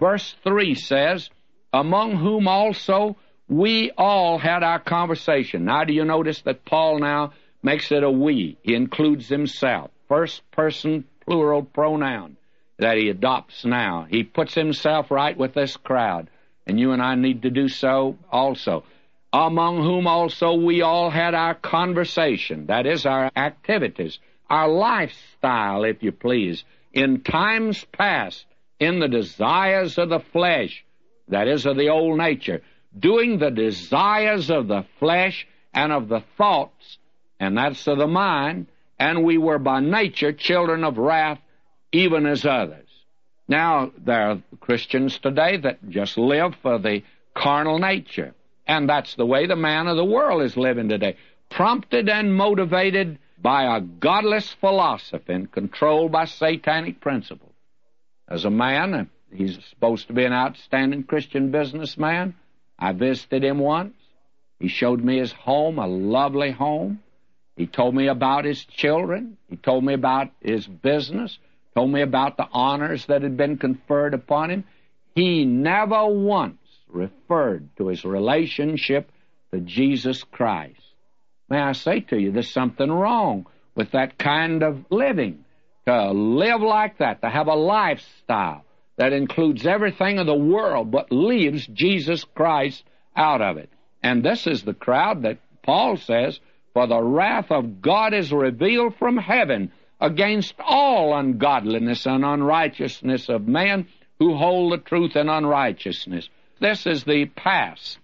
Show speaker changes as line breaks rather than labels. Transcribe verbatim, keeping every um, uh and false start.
Verse three says, among whom also we all had our conversation. Now, do you notice that Paul now makes it a we? He includes himself. First person plural pronoun that he adopts now. He puts himself right with this crowd, and you and I need to do so also. Among whom also we all had our conversation, that is, our activities, our lifestyle, if you please, in times past, in the desires of the flesh, that is, of the old nature, doing the desires of the flesh and of the thoughts, and that's of the mind, and we were by nature children of wrath, even as others. Now, there are Christians today that just live for the carnal nature, and that's the way the man of the world is living today, prompted and motivated by a godless philosophy and controlled by satanic principles. As a man, he's supposed to be an outstanding Christian businessman. I visited him once. He showed me his home, a lovely home. He told me about his children. He told me about his business, told me about the honors that had been conferred upon him. He never once referred to his relationship to Jesus Christ. May I say to you, there's something wrong with that kind of living. To live like that, to have a lifestyle that includes everything of the world but leaves Jesus Christ out of it. And this is the crowd that Paul says, for the wrath of God is revealed from heaven against all ungodliness and unrighteousness of men who hold the truth in unrighteousness. This is the past.